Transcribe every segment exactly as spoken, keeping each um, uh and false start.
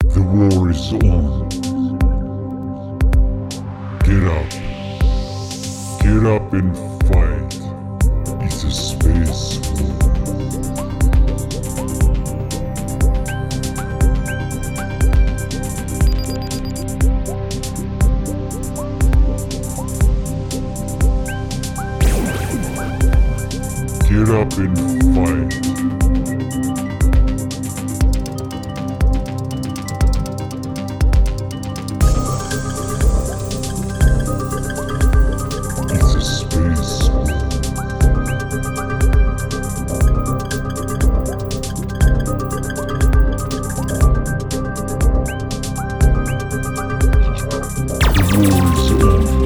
The war is on. Get up. Get up and fight. It's a space war. Get up and fight. It's a space war. The war is on.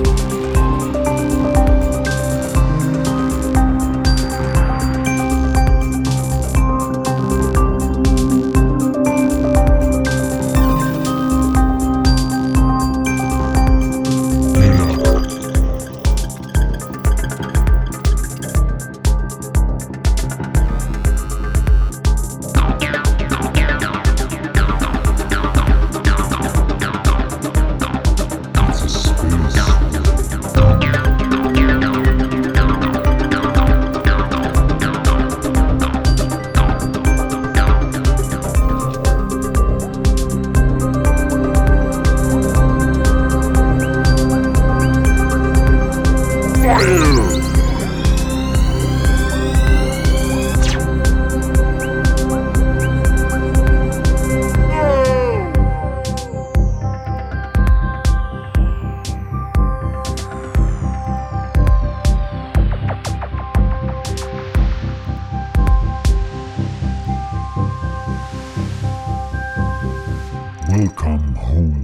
Welcome home.